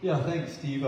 Yeah, thanks, Steve.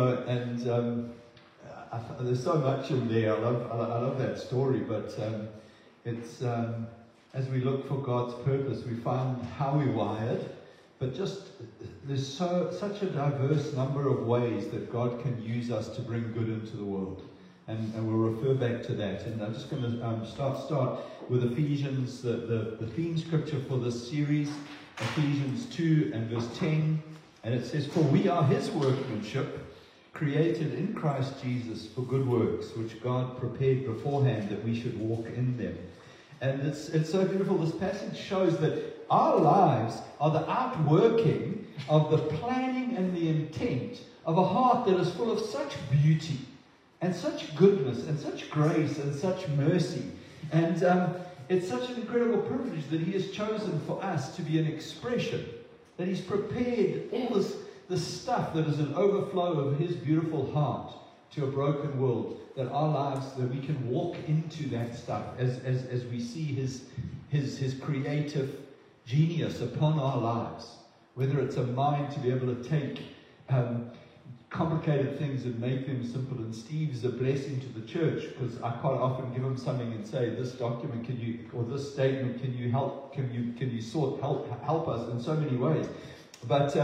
There's so much in there. I love that story. But it's as we look for God's purpose, we find how we're wired. But just there's such a diverse number of ways that God can use us to bring good into the world. And we'll refer back to that. And I'm just going to start with Ephesians, the theme scripture for this series, Ephesians 2 and verse 10. And it says, "For we are his workmanship, created in Christ Jesus for good works, which God prepared beforehand that we should walk in them." And it's so beautiful. This passage shows that our lives are the outworking of the planning and the intent of a heart that is full of such beauty and such goodness and such grace and such mercy. And it's such an incredible privilege that he has chosen for us to be an expression, that he's prepared all this stuff that is an overflow of his beautiful heart to a broken world, that our lives, that we can walk into that stuff as we see his creative genius upon our lives. Whether it's a mind to be able to take complicated things and make them simple. And Steve's a blessing to the church, because I quite often give him something and say, "This document, or this statement, can you help us in so many ways?" But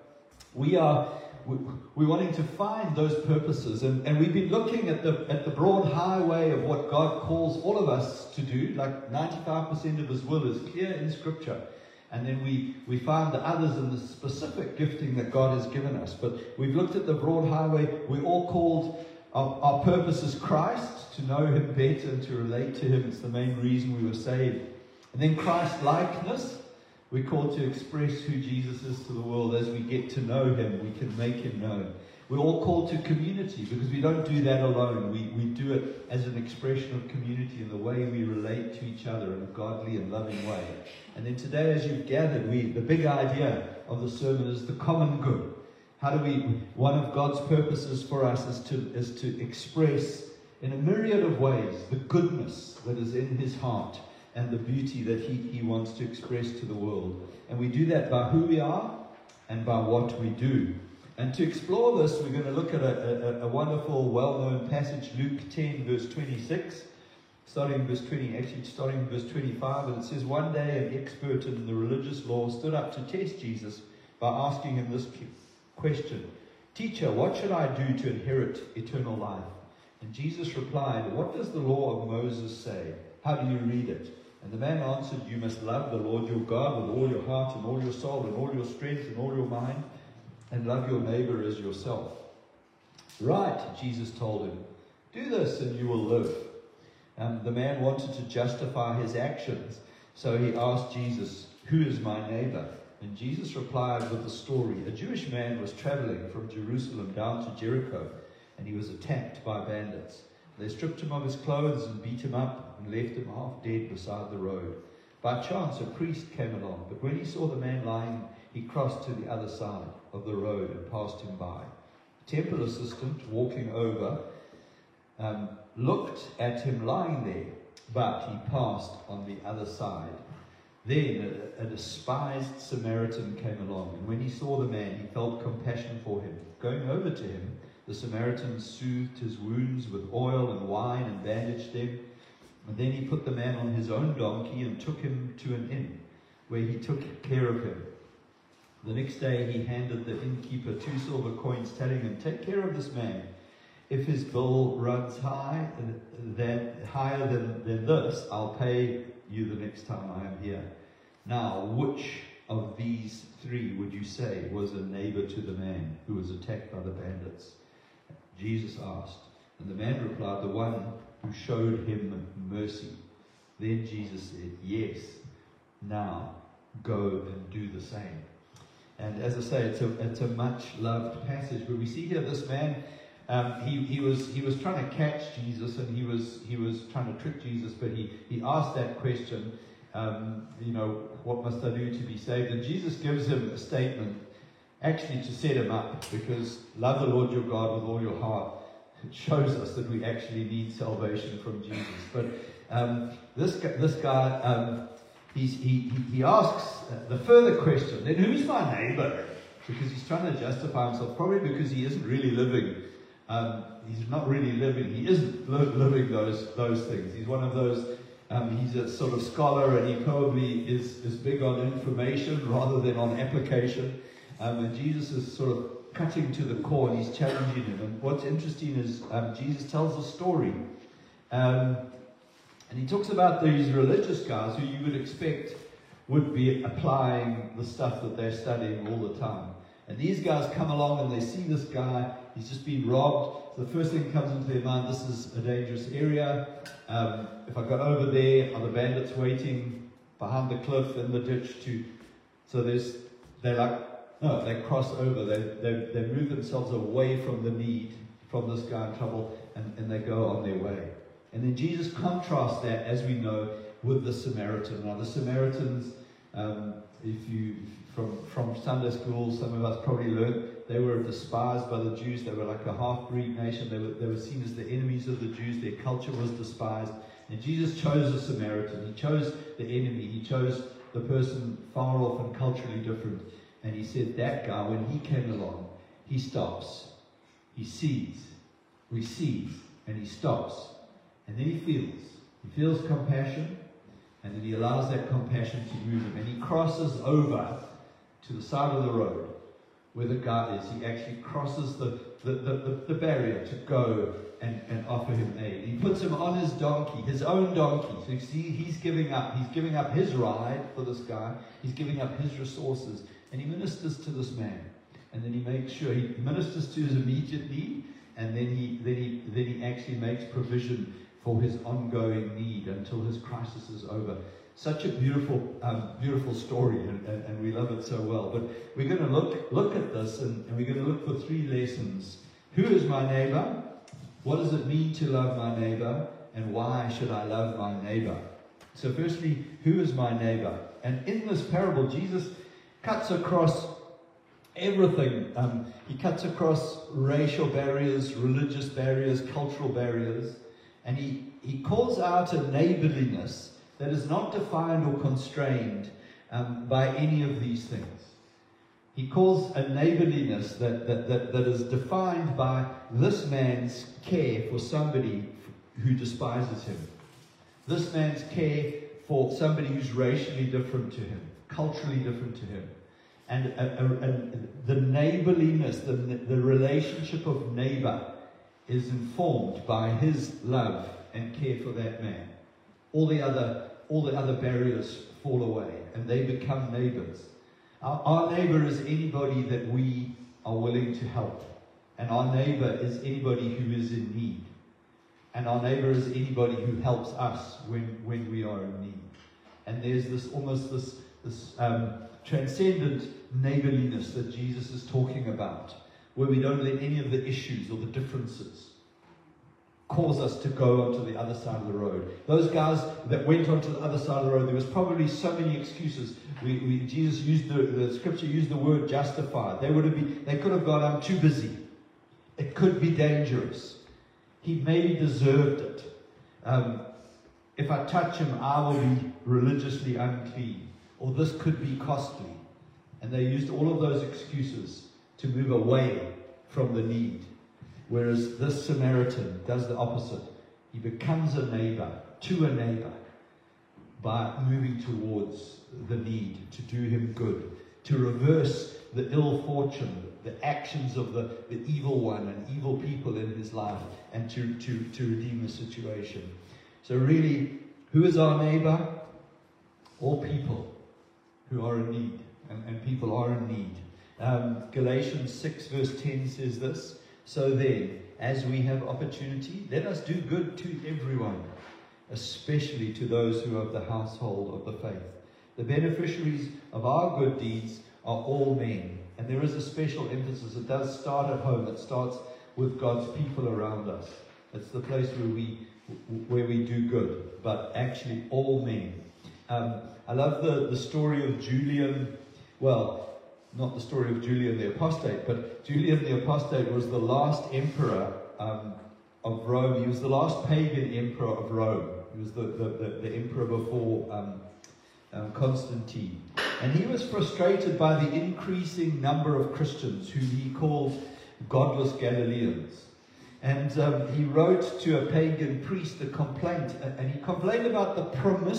we're wanting to find those purposes, and we've been looking at the broad highway of what God calls all of us to do. Like 95% of his will is clear in Scripture. And then we find the others in the specific gifting that God has given us. But we've looked at the broad highway. We're all called, our purpose is Christ, to know him better and to relate to him. It's the main reason we were saved. And then Christ-likeness. We're called to express who Jesus is to the world. As we get to know him, we can make him known. We're all called to community, because we don't do that alone. We do it as an expression of community in the way we relate to each other in a godly and loving way. And then today, as you've gathered, the big idea of the sermon is the common good. One of God's purposes for us is to express in a myriad of ways the goodness that is in his heart and the beauty that he wants to express to the world. And we do that by who we are and by what we do. And to explore this, we're going to look at a wonderful, well-known passage, Luke 10, verse 26, starting in verse 25, and it says, "One day an expert in the religious law stood up to test Jesus by asking him this question, 'Teacher, what should I do to inherit eternal life?' And Jesus replied, 'What does the law of Moses say? How do you read it?' And the man answered, 'You must love the Lord your God with all your heart and all your soul and all your strength and all your mind, and love your neighbor as yourself.' 'Right,' Jesus told him, 'do this and you will live.' The man wanted to justify his actions, so he asked Jesus, 'Who is my neighbor?' And Jesus replied with a story. A Jewish man was traveling from Jerusalem down to Jericho, and he was attacked by bandits. They stripped him of his clothes and beat him up and left him half dead beside the road. By chance, a priest came along, but when he saw the man lying, he crossed to the other side of the road and passed him by. The temple assistant, walking over, looked at him lying there, but he passed on the other side. Then a despised Samaritan came along, and when he saw the man, he felt compassion for him. Going over to him, the Samaritan soothed his wounds with oil and wine and bandaged them. And then he put the man on his own donkey and took him to an inn, where he took care of him. The next day he handed the innkeeper 2 silver coins, telling him, 'Take care of this man. If his bill runs higher than this, I'll pay you the next time I am here.' Now, which of these 3 would you say was a neighbor to the man who was attacked by the bandits?" Jesus asked. And the man replied, "The one who showed him mercy." Then Jesus said, "Yes, now go and do the same." And as I say, it's a much loved passage, but we see here this man, he was trying to catch Jesus, and he was trying to trick Jesus, but he asked that question, what must I do to be saved? And Jesus gives him a statement, actually to set him up, because love the Lord your God with all your heart. It shows us that we actually need salvation from Jesus. But this guy, he asks the further question, then who's my neighbor? because he's trying to justify himself, probably because he isn't really living. He's not really living. He isn't living those things. He's one of those. He's a sort of scholar, and he probably is big on information rather than on application. And Jesus is sort of cutting to the core, and he's challenging him. And what's interesting is Jesus tells a story. And he talks about these religious guys who you would expect would be applying the stuff that they're studying all the time. And these guys come along and they see this guy, he's just been robbed. So the first thing that comes into their mind, this is a dangerous area. If I got over there, are the bandits waiting behind the cliff in the ditch so they cross over, they move themselves away from the need, from this guy in trouble, and they go on their way. And then Jesus contrasts that, as we know, with the Samaritan. Now the Samaritans, from Sunday school, some of us probably learned, they were despised by the Jews. They were like a half-breed nation. They were seen as the enemies of the Jews. Their culture was despised. And Jesus chose the Samaritan. He chose the enemy. He chose the person far off and culturally different. And he said that guy, when he came along, he stops. He sees, receives, and he stops. And then he feels. He feels compassion. And then he allows that compassion to move him. And he crosses over to the side of the road where the guy is. He actually crosses the barrier to go and offer him aid. He puts him on his donkey, his own donkey. So you see, he's giving up his ride for this guy. He's giving up his resources. And he ministers to this man. And then he makes sure he ministers to his immediate need. And then he actually makes provision for his ongoing need until his crisis is over. Such a beautiful story, and we love it so well. But we're going to look at this, and we're going to look for 3 lessons. Who is my neighbor? What does it mean to love my neighbor? And why should I love my neighbor? So firstly, who is my neighbor? And in this parable, Jesus cuts across everything. He cuts across racial barriers, religious barriers, cultural barriers. And he calls out a neighborliness that is not defined or constrained by any of these things. He calls a neighborliness that is defined by this man's care for somebody who despises him. This man's care for somebody who's racially different to him, culturally different to him. And the neighborliness, the relationship of neighbor is informed by his love and care for that man. All the other barriers fall away, and they become neighbors. Our neighbor is anybody that we are willing to help. And our neighbor is anybody who is in need. And our neighbor is anybody who helps us when we are in need. And there's this transcendent neighborliness that Jesus is talking about, where we don't let any of the issues or the differences cause us to go onto the other side of the road. Those guys that went onto the other side of the road, there was probably so many excuses. Jesus used the scripture used the word justified. They could have gone, I'm too busy. It could be dangerous. He maybe deserved it. If I touch him, I will be religiously unclean. Or this could be costly. And they used all of those excuses to move away from the need. Whereas this Samaritan does the opposite. He becomes a neighbor to a neighbor by moving towards the need to do him good, to reverse the ill fortune, the actions of the evil one and evil people in his life, and to redeem the situation. So really, who is our neighbor? All people who are in need, and people are in need. Galatians 6 verse 10 says this, so then, as we have opportunity, let us do good to everyone, especially to those who are of the household of the faith. The beneficiaries of our good deeds are all men. And there is a special emphasis. It does start at home. It starts with God's people around us. It's the place where we do good, but actually all men. I love the story of Julian. Well, not the story of Julian the Apostate, but Julian the Apostate was the last emperor of Rome. He was the last pagan emperor of Rome. He was the emperor before Constantine. And he was frustrated by the increasing number of Christians who he called godless Galileans. And he wrote to a pagan priest a complaint, and he complained about the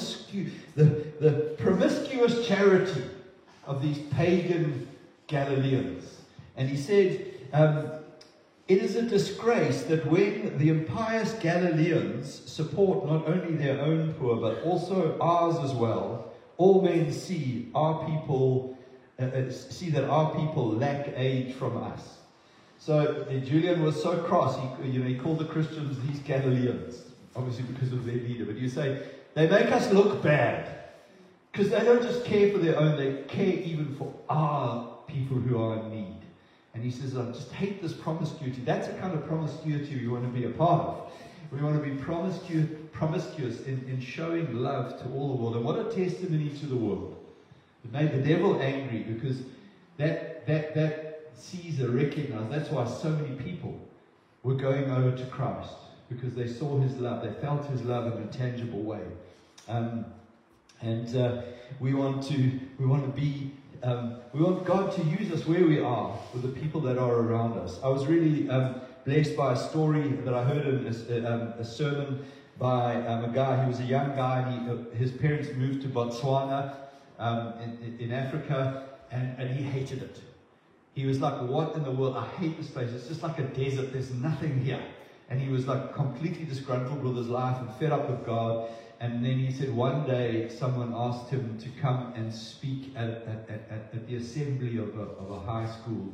promiscuous charity of these pagan Galileans. And he said, it is a disgrace that when the impious Galileans support not only their own poor, but also ours as well, all men see that our people lack aid from us. So Julian was so cross, he called the Christians these Galileans, obviously because of their leader. But you say, they make us look bad, because they don't just care for their own, they care even for our people who are in need. And he says, I just hate this promiscuity. That's the kind of promiscuity we want to be a part of. We want to be promiscuous in showing love to all the world. And what a testimony to the world. It made the devil angry, because that Caesar recognized. That's why so many people were going over to Christ, because they saw his love, they felt his love in a tangible way. We want God to use us where we are with the people that are around us. I was really blessed by a story that I heard in a sermon by a guy. He was a young guy, and his parents moved to Botswana in Africa, and he hated it. He was like, what in the world? I hate this place. It's just like a desert. There's nothing here. And he was like completely disgruntled with his life and fed up with God. And then he said one day someone asked him to come and speak at the assembly of a high school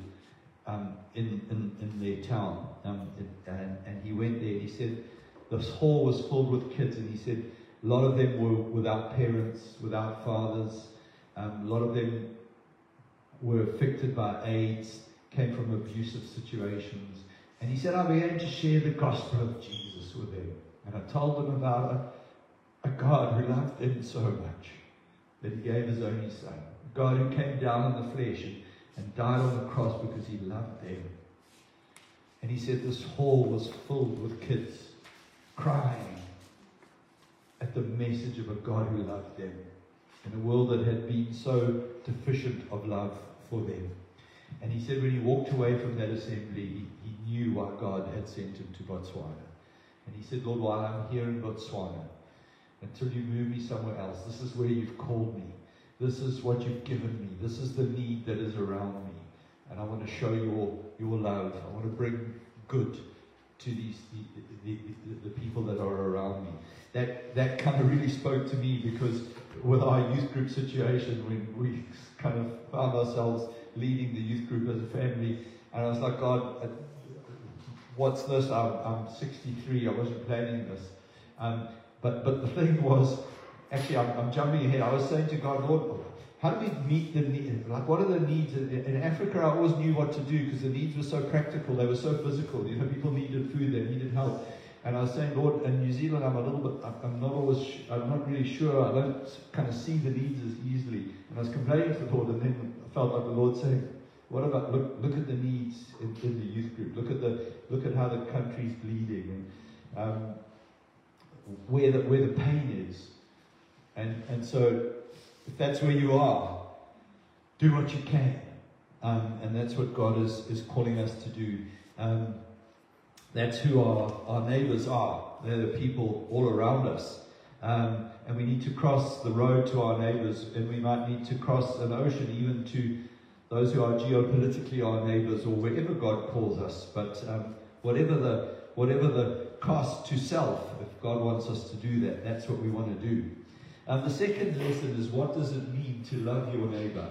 in their town. And he went there. He said this hall was filled with kids. And he said a lot of them were without parents, without fathers. A lot of them were affected by AIDS, came from abusive situations. And he said, I began to share the gospel of Jesus with them. And I told them about a God who loved them so much that he gave his only son. A God who came down in the flesh and died on the cross because he loved them. And he said this hall was filled with kids crying at the message of a God who loved them in a world that had been so deficient of love for them. And he said when he walked away from that assembly, he knew why God had sent him to Botswana. And he said, Lord, while I'm here in Botswana, until you move me somewhere else, this is where you've called me. This is what you've given me. This is the need that is around me. And I want to show your love. I want to bring good to the people that are around me. That kind of really spoke to me, because with our youth group situation, when we kind of found ourselves leading the youth group as a family, and I was like, God, what's this? I'm 63. I wasn't planning this. But the thing was, actually, I'm jumping ahead. I was saying to God, Lord, how do we meet the needs? Like, what are the needs? In Africa, I always knew what to do, because the needs were so practical. They were so physical. People needed food. They needed help. And I was saying, Lord, in New Zealand, I'm not really sure. I don't kind of see the needs as easily. And I was complaining to the Lord, and then I felt like the Lord saying, what about look at the needs in the youth group? Look at how the country's bleeding, and where the pain is. And so if that's where you are, do what you can. And that's what God is calling us to do. That's who our neighbors are. They're the people all around us. And we need to cross the road to our neighbors, and we might need to cross an ocean even to those who are geopolitically our neighbors, or wherever God calls us. But whatever the cost to self, if God wants us to do that, that's what we want to do. The second lesson is, what does it mean to love your neighbor?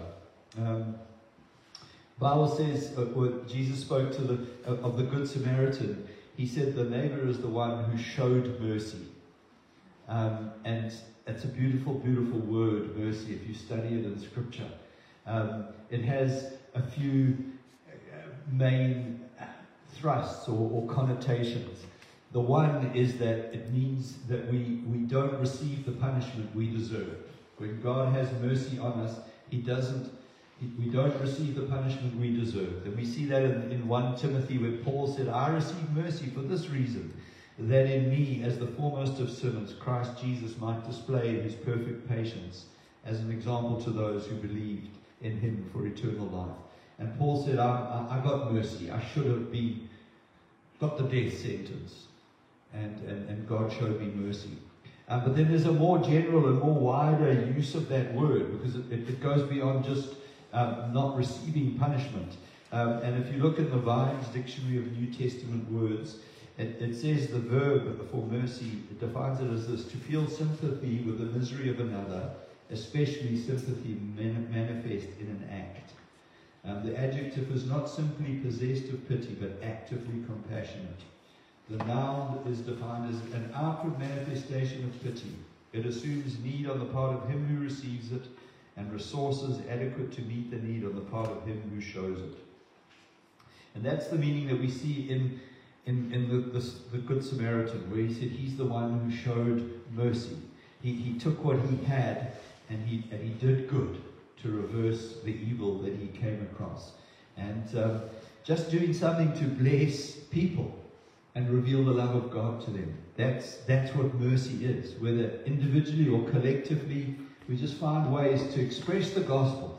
Bible says, when Jesus spoke of the Good Samaritan, he said the neighbor is the one who showed mercy. And it's a beautiful, beautiful word, mercy, if you study it in Scripture. It has a few main thrusts or connotations. The one is that it means that we don't receive the punishment we deserve. When God has mercy on us, we don't receive the punishment we deserve. And we see that in 1 Timothy, where Paul said, I receive mercy for this reason, that in me, as the foremost of sinners, Christ Jesus might display his perfect patience as an example to those who believed in him for eternal life. And Paul said, I got mercy. I should have got the death sentence. And God showed me mercy. But then there's a more general and more wider use of that word, because it goes beyond just not receiving punishment. And if you look in the Vine's Dictionary of New Testament words, it says the verb for mercy, it defines it as this: to feel sympathy with the misery of another, especially sympathy manifest in an act. The adjective is not simply possessed of pity, but actively compassionate. The noun is defined as an outward manifestation of pity. It assumes need on the part of him who receives it, and resources adequate to meet the need on the part of him who shows it. And that's the meaning that we see in the Good Samaritan, where he said he's the one who showed mercy. He took what he had and he did good to reverse the evil that he came across. And just doing something to bless people and reveal the love of God to them. That's what mercy is. Whether individually or collectively, we just find ways to express the gospel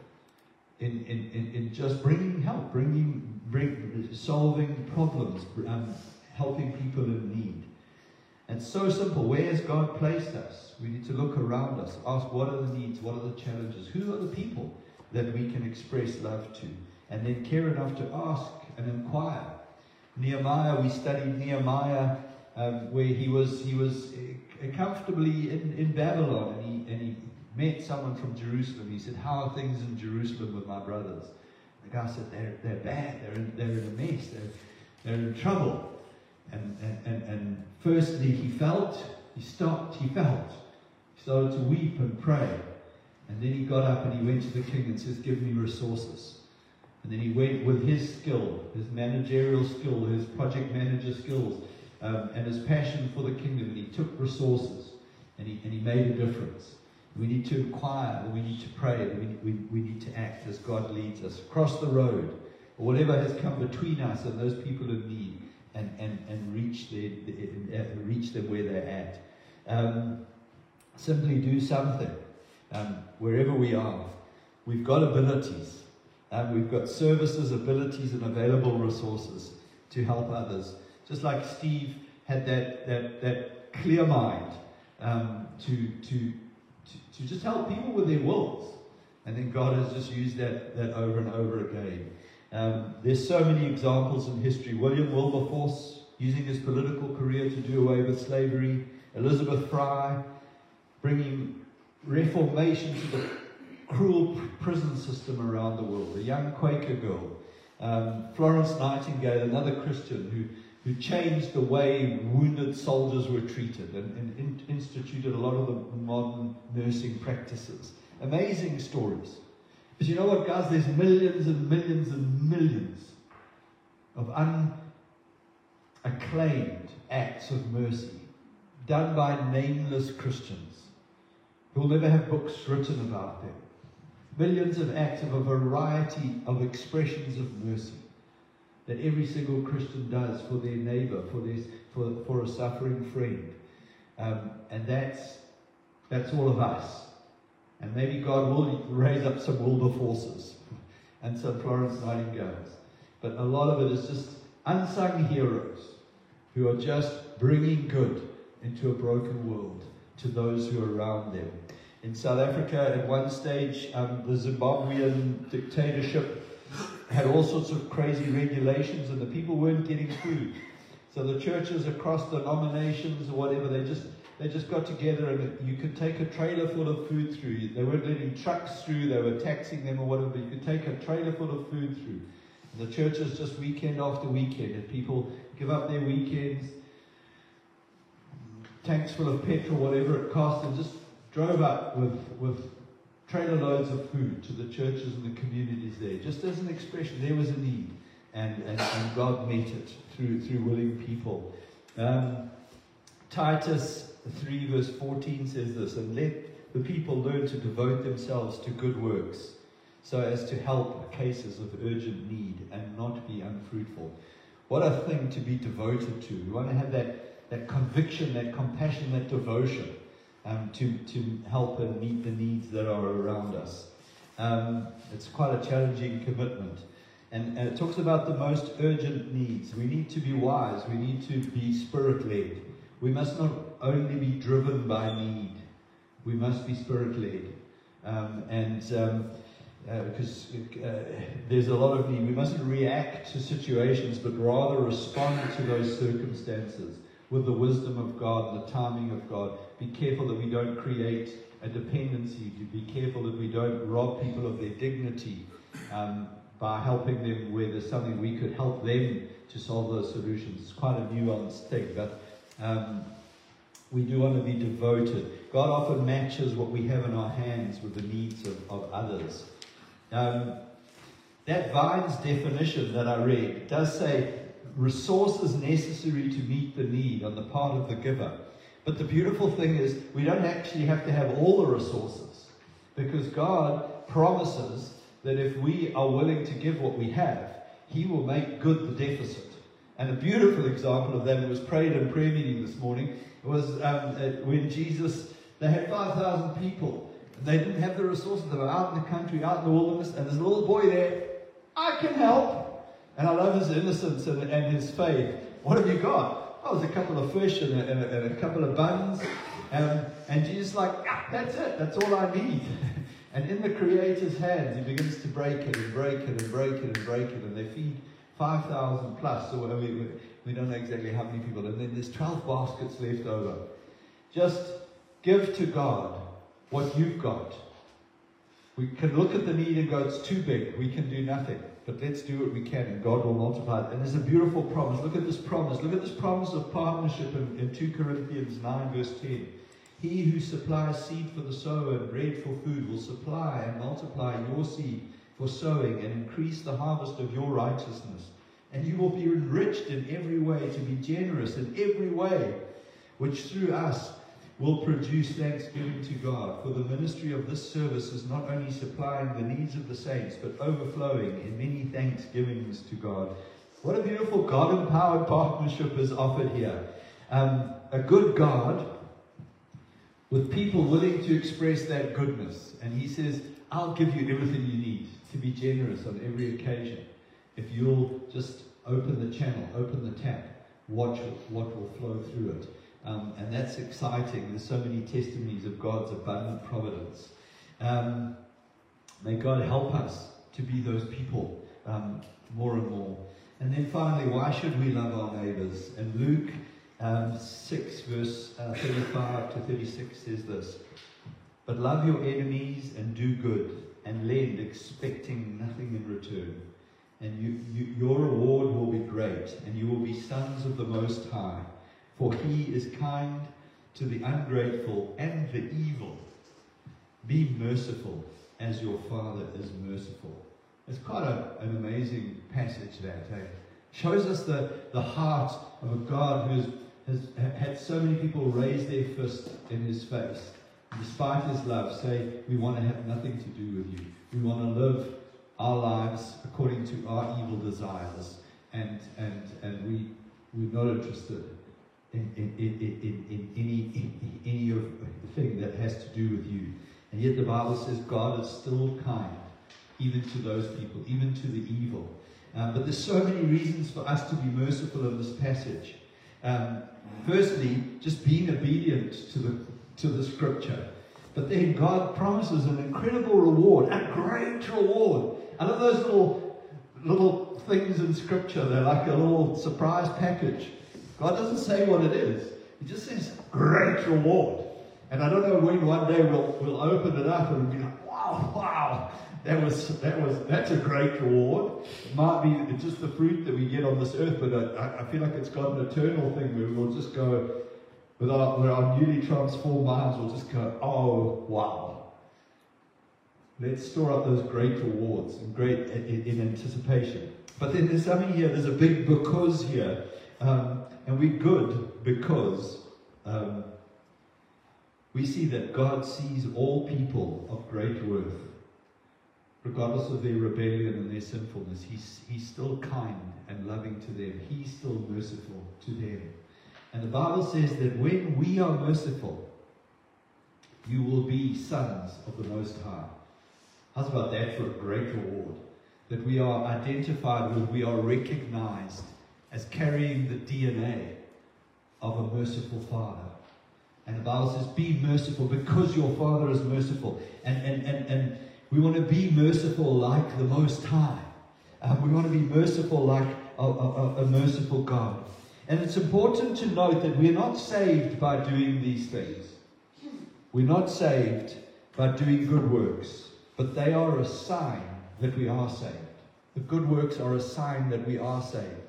in just bringing help, solving problems, helping people in need. And so simple. Where has God placed us? We need to look around us, ask what are the needs, what are the challenges, who are the people that we can express love to, and then care enough to ask and inquire. Nehemiah, we studied Nehemiah where he was comfortably in Babylon, and he met someone from Jerusalem. He said, "How are things in Jerusalem with my brothers?" The guy said, "They're bad. They're in a mess. They're in trouble." And firstly, he felt. He started to weep and pray, and then he got up and he went to the king and says, "Give me resources." And then he went with his skill, his managerial skill, his project manager skills, and his passion for the kingdom, and he took resources, and he made a difference. We need to inquire, and we need to pray, and we need to act as God leads us. Cross the road, or whatever has come between us and those people in need, and reach them where they're at. Simply do something, wherever we are. We've got abilities. We've got services, abilities, and available resources to help others. Just like Steve had that clear mind to just help people with their wills. And then God has just used that over and over again. There's so many examples in history. William Wilberforce, using his political career to do away with slavery. Elizabeth Fry, bringing reformation to the cruel prison system around the world. A young Quaker girl. Florence Nightingale, another Christian who changed the way wounded soldiers were treated and instituted a lot of the modern nursing practices. Amazing stories. But you know what, guys? There's millions and millions and millions of unacclaimed acts of mercy done by nameless Christians who will never have books written about them. Millions of acts of a variety of expressions of mercy that every single Christian does for their neighbor, for a suffering friend. And that's all of us. And maybe God will raise up some Wilberforces and some Florence Nightingales. But a lot of it is just unsung heroes who are just bringing good into a broken world to those who are around them. In South Africa, at one stage, the Zimbabwean dictatorship had all sorts of crazy regulations, and the people weren't getting food. So the churches across denominations or whatever, they just got together, and you could take a trailer full of food through. They weren't letting trucks through, they were taxing them or whatever, but you could take a trailer full of food through. And the churches just weekend after weekend, and people give up their weekends, tanks full of petrol, whatever it cost, and just drove up with trailer loads of food to the churches and the communities there. Just as an expression, there was a need, and God met it through willing people. Titus 3 verse 14 says this, "And let the people learn to devote themselves to good works, so as to help cases of urgent need and not be unfruitful." What a thing to be devoted to. We want to have that conviction, that compassion, that devotion. to help and meet the needs that are around us. It's quite a challenging commitment. And it talks about the most urgent needs. We need to be wise. We need to be spirit-led. We must not only be driven by need. We must be spirit-led. Because there's a lot of need. We mustn't react to situations, but rather respond to those circumstances with the wisdom of God, the timing of God. Be careful that we don't create a dependency. Be careful that we don't rob people of their dignity by helping them where there's something we could help them to solve those solutions. It's quite a nuanced thing, but we do want to be devoted. God often matches what we have in our hands with the needs of others. That Vine's definition that I read does say resources necessary to meet the need on the part of the giver. But the beautiful thing is we don't actually have to have all the resources, because God promises that if we are willing to give what we have, He will make good the deficit. And a beautiful example of that, it was prayed in prayer meeting this morning, was when Jesus, they had 5,000 people. They didn't have the resources. They were out in the country, out in the wilderness, and there's a little boy there. I can help. And I love his innocence and his faith. What have you got? Oh, there's a couple of fish and a couple of buns. And Jesus is like, that's it. That's all I need. And in the Creator's hands, He begins to break it and break it and break it and break it. And they feed 5,000 plus. So we don't know exactly how many people. And then there's 12 baskets left over. Just give to God what you've got. We can look at the need and go, it's too big. We can do nothing. But let's do what we can, and God will multiply it. And there's a beautiful promise. Look at this promise. Look at this promise of partnership in 2 Corinthians 9 verse 10. He who supplies seed for the sower and bread for food will supply and multiply your seed for sowing and increase the harvest of your righteousness. And you will be enriched in every way, to be generous in every way, which through us will produce thanksgiving to God. For the ministry of this service is not only supplying the needs of the saints, but overflowing in many thanksgivings to God. What a beautiful God-empowered partnership is offered here. A good God with people willing to express that goodness. And He says, I'll give you everything you need to be generous on every occasion. If you'll just open the channel, open the tap, watch what will flow through it. And that's exciting. There's so many testimonies of God's abundant providence. May God help us to be those people more and more. And then finally, why should we love our neighbors? And Luke 6 verse 35 to 36 says this: But love your enemies and do good, and lend, expecting nothing in return. And your reward will be great, and you will be sons of the Most High. For He is kind to the ungrateful and the evil. Be merciful as your Father is merciful. It's quite an amazing passage that shows us the heart of a God who has had so many people raise their fist in His face. Despite His love, say, we want to have nothing to do with you. We want to live our lives according to our evil desires. And we're not interested in any of the thing that has to do with you. And yet the Bible says God is still kind, even to those people, even to the evil. But there's so many reasons for us to be merciful in this passage. Firstly, just being obedient to the Scripture. But then God promises an incredible reward, a great reward. I love those little things in Scripture. They're like a little surprise package. God doesn't say what it is. He just says, great reward. And I don't know when one day we'll open it up and we'll be like, wow, that's a great reward. It might be just the fruit that we get on this earth, but I feel like it's got an eternal thing where we'll just go, with our newly transformed minds, we'll just go, oh, wow. Let's store up those great rewards in anticipation. But then there's something here, there's a big because here. And we're good because we see that God sees all people of great worth. Regardless of their rebellion and their sinfulness, He's still kind and loving to them. He's still merciful to them. And the Bible says that when we are merciful, you will be sons of the Most High. How's about that for a great reward? That we are identified with, we are recognized as carrying the DNA of a merciful Father. And the Bible says, be merciful because your Father is merciful. And we want to be merciful like the Most High. We want to be merciful like a merciful God. And it's important to note that we're not saved by doing these things. We're not saved by doing good works. But they are a sign that we are saved. The good works are a sign that we are saved.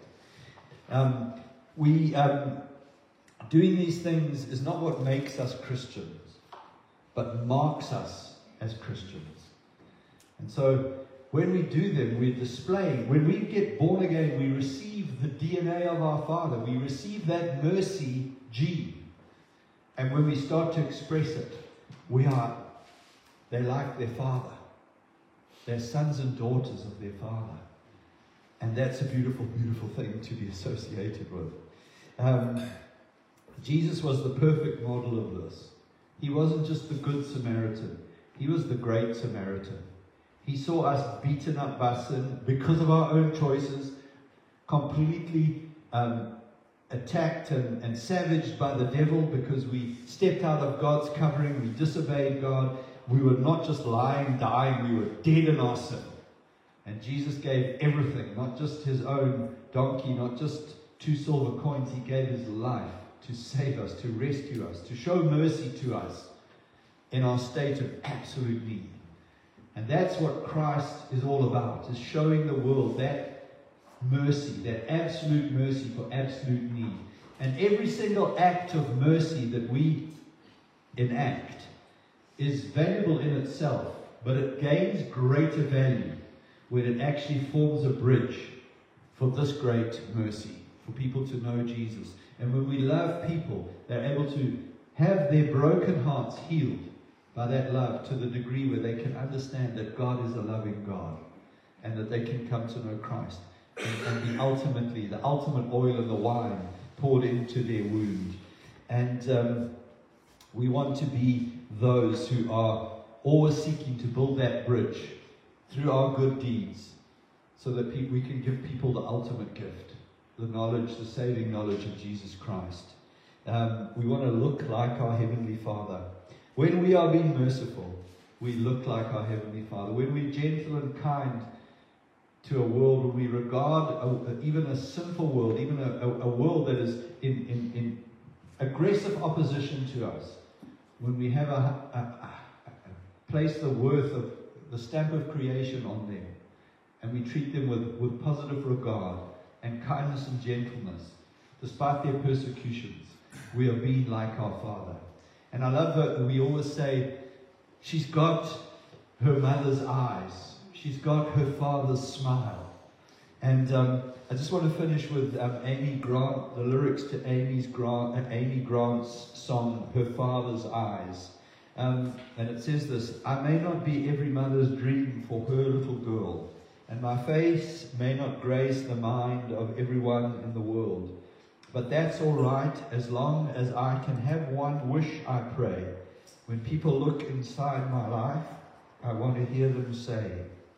Doing these things is not what makes us Christians, but marks us as Christians. And so when we do them, we're displaying. When we get born again, we receive the DNA of our Father. We receive that mercy gene. And when we start to express it, they're like their Father. They're sons and daughters of their Father. And that's a beautiful, beautiful thing to be associated with. Jesus was the perfect model of this. He wasn't just the good Samaritan. He was the great Samaritan. He saw us beaten up by sin because of our own choices, completely attacked and savaged by the devil because we stepped out of God's covering, we disobeyed God. We were not just lying, dying, we were dead in our sin. And Jesus gave everything, not just his own donkey, not just 2 silver coins. He gave his life to save us, to rescue us, to show mercy to us in our state of absolute need. And that's what Christ is all about, is showing the world that mercy, that absolute mercy for absolute need. And every single act of mercy that we enact is valuable in itself, but it gains greater value when it actually forms a bridge for this great mercy, for people to know Jesus. And when we love people, they're able to have their broken hearts healed by that love to the degree where they can understand that God is a loving God and that they can come to know Christ and be ultimately the ultimate oil and the wine poured into their wound. And we want to be those who are always seeking to build that bridge through our good deeds so that we can give people the ultimate gift, the knowledge, the saving knowledge of Jesus Christ. We want to look like our Heavenly Father. When we are being merciful, we look like our Heavenly Father. When we're gentle and kind to a world, when we regard even a sinful world, even a world that is in aggressive opposition to us, when we have place the worth of the stamp of creation on them, and we treat them with positive regard and kindness and gentleness, despite their persecutions, we are being like our Father. And I love that we always say, she's got her mother's eyes. She's got her father's smile. And I just want to finish with Amy Grant, the lyrics to Amy Grant's song, Her Father's Eyes. And it says this: I may not be every mother's dream for her little girl, and my face may not grace the mind of everyone in the world. But that's all right, as long as I can have one wish, I pray. When people look inside my life, I want to hear them say,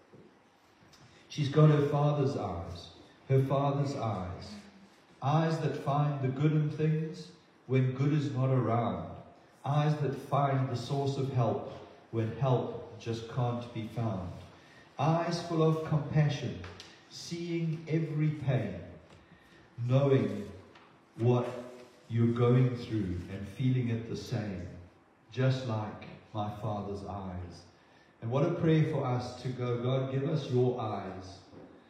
she's got her father's eyes, her father's eyes. Eyes that find the good in things when good is not around. Eyes that find the source of help when help just can't be found. Eyes full of compassion, seeing every pain, knowing what you're going through and feeling it the same, just like my Father's eyes. And what a prayer for us to go, God, give us your eyes.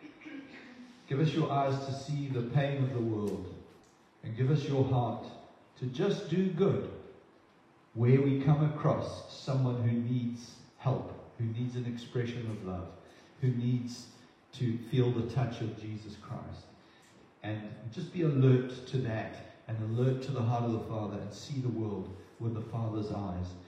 Give us your eyes to see the pain of the world, and give us your heart to just do good where we come across someone who needs help, who needs an expression of love, who needs to feel the touch of Jesus Christ. And just be alert to that, and alert to the heart of the Father, and see the world with the Father's eyes.